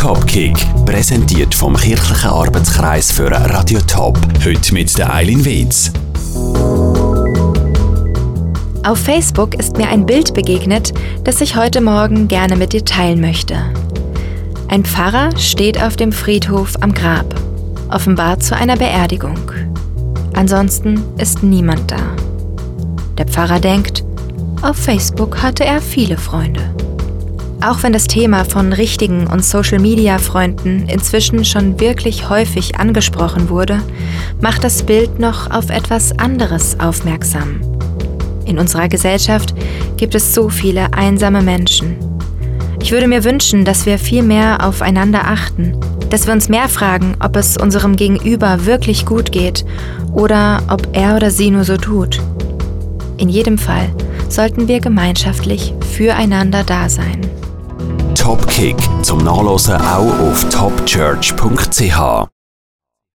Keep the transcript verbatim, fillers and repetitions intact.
Topkick, präsentiert vom kirchlichen Arbeitskreis für Radio Top. Heute mit der Eileen Wetz. Auf Facebook ist mir ein Bild begegnet, das ich heute Morgen gerne mit dir teilen möchte. Ein Pfarrer steht auf dem Friedhof am Grab, offenbar zu einer Beerdigung. Ansonsten ist niemand da. Der Pfarrer denkt, auf Facebook hatte er viele Freunde. Auch wenn das Thema von richtigen und Social-Media-Freunden inzwischen schon wirklich häufig angesprochen wurde, macht das Bild noch auf etwas anderes aufmerksam. In unserer Gesellschaft gibt es so viele einsame Menschen. Ich würde mir wünschen, dass wir viel mehr aufeinander achten, dass wir uns mehr fragen, ob es unserem Gegenüber wirklich gut geht oder ob er oder sie nur so tut. In jedem Fall sollten wir gemeinschaftlich füreinander da sein. Topkick zum Nachlesen auch auf top church punkt c h.